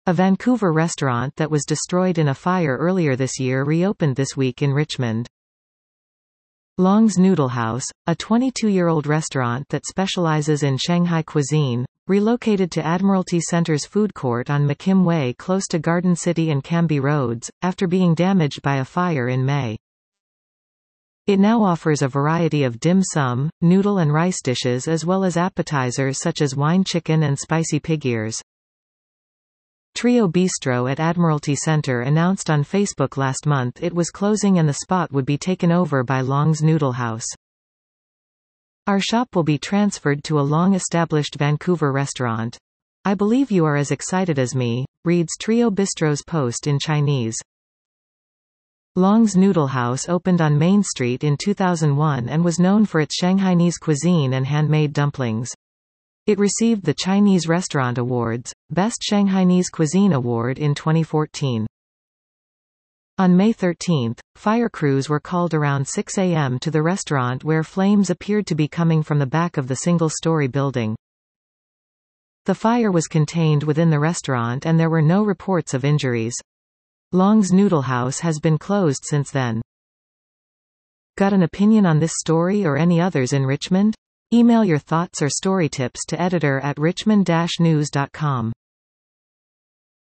A Vancouver restaurant that was destroyed in a fire earlier this year reopened this week in Richmond. Long's Noodle House, a 22-year-old restaurant that specializes in Shanghai cuisine, relocated to Admiralty Centre's food court on McKim Way close to Garden City and Cambie Roads, after being damaged by a fire in May. It now offers a variety of dim sum, noodle and rice dishes as well as appetizers such as wine chicken and spicy pig ears. Trio Bistro at Admiralty Centre announced on Facebook last month it was closing and the spot would be taken over by Long's Noodle House. Our shop will be transferred to a long-established Vancouver restaurant. I believe you are as excited as me, reads Trio Bistro's post in Chinese. Long's Noodle House opened on Main Street in 2001 and was known for its Shanghainese cuisine and handmade dumplings. It received the Chinese Restaurant Awards, Best Shanghainese Cuisine Award in 2014. On May 13, fire crews were called around 6 a.m. to the restaurant where flames appeared to be coming from the back of the single-story building. The fire was contained within the restaurant and there were no reports of injuries. Long's Noodle House has been closed since then. Got an opinion on this story or any others in Richmond? Email your thoughts or story tips to editor@richmond-news.com.